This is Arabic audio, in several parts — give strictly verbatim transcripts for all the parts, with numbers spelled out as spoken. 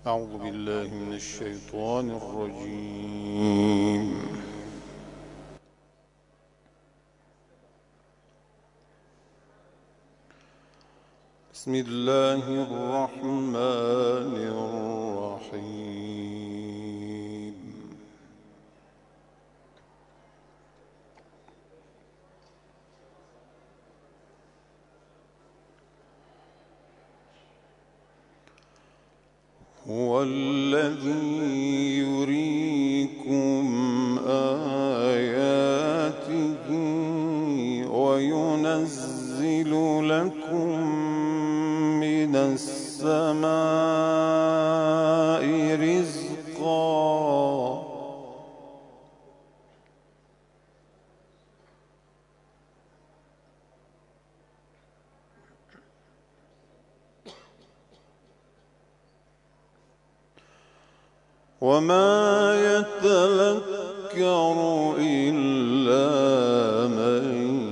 أعوذ بالله من الشيطان الرجيم. بسم الله الرحمن الرحيم. هو الذي يريكم آياته وينزل لكم من السماء رزقا وما يتذكر إلا من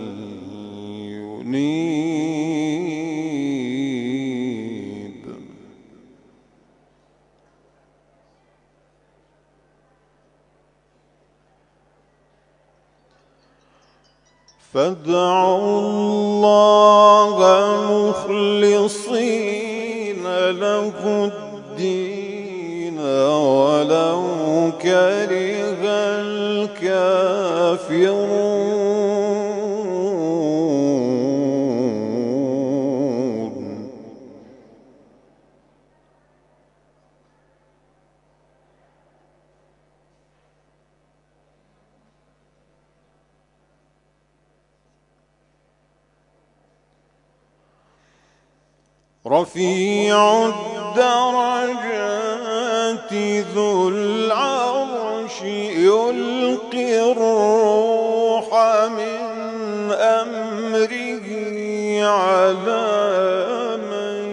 ينيب. فادعوا الله مخلصين له الدين ولو كره الكافرون. رفيع الدرجات ذو العرش يلقي الروح من أمره على من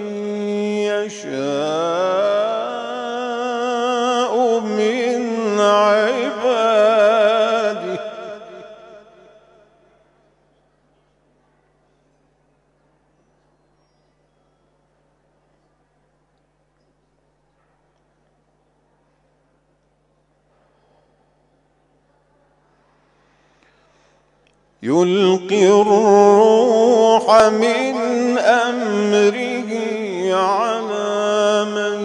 يشاء من عباده. يلقي الروح من أمره على من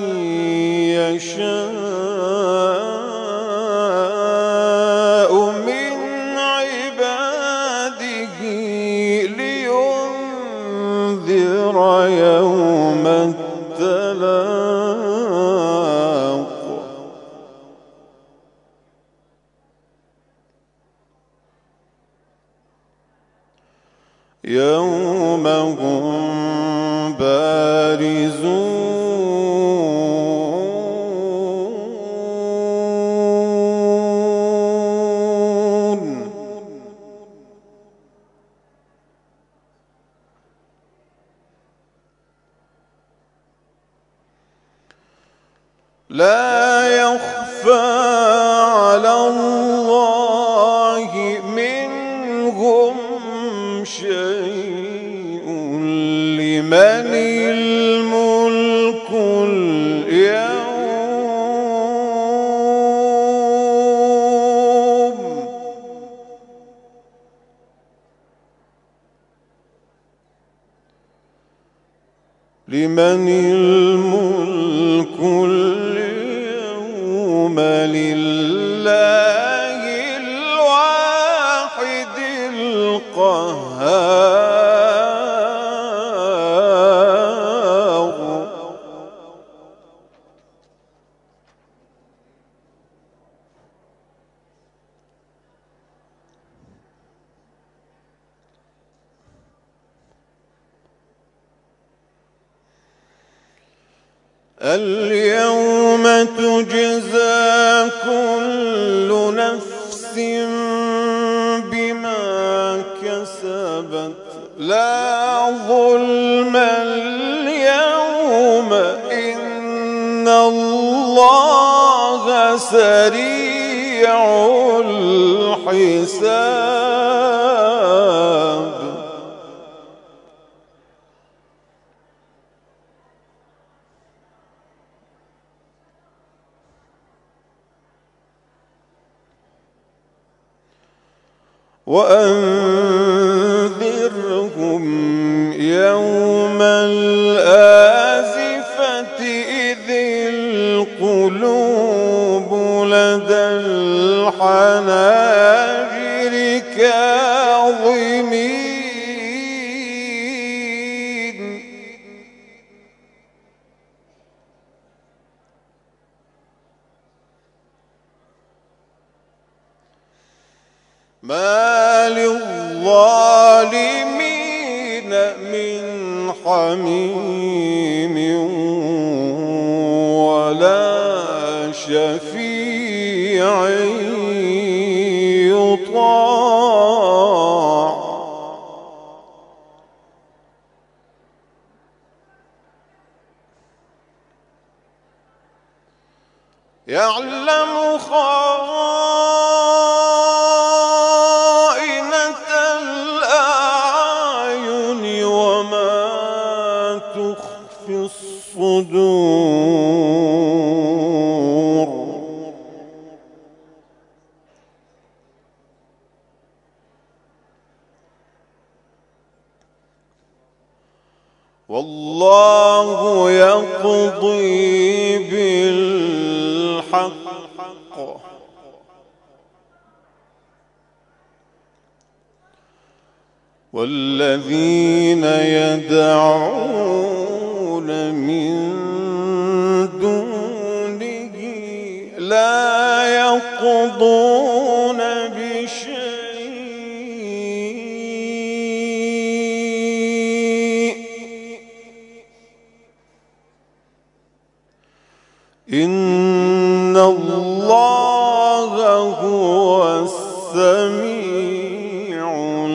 يشاء من عباده لينذر يوم التلاق. يوم هم بارزون لا يخفى على الله منهم شيء. لمن الملك اليوم. لمن الملك اليوم لله الواحد القهار. اليوم تجزى كل نفس بما كسبت لا ظلم اليوم إن الله سريع الحساب. وأنذرهم يوم الآزفة إذ القلوب لدى الحناجر كاظمين ما للظالمين من حميم ولا شفيع يطاع يعلم خائنة الأعين وما تخفي الصدور والله يقضي بالحق والذين يدعون من دونه لا يقضون بشيء إن الله هو السميع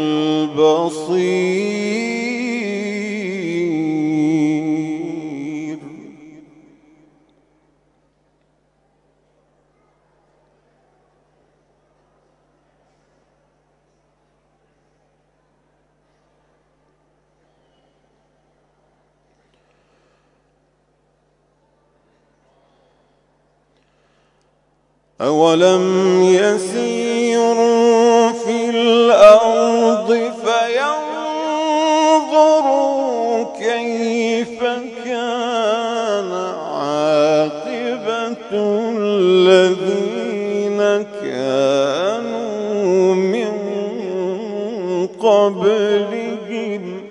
البصير أولم يسيروا في الأرض فينظروا كيف كان عاقبة الذين كانوا من قبلهم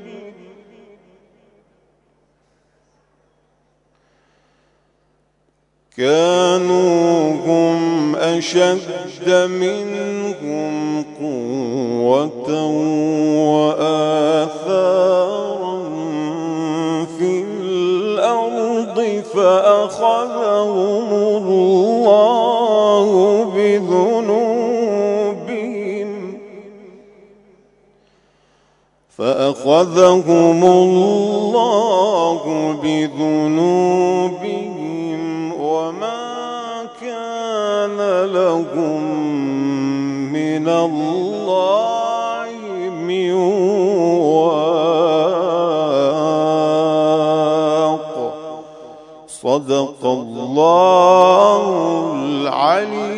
كانوا هم أشد منهم قوة وآثارا في الأرض فأخذهم الله بذنوبهم فأخذهم الله بذنوبهم وما كان لهم من الله من واق صدق الله العلي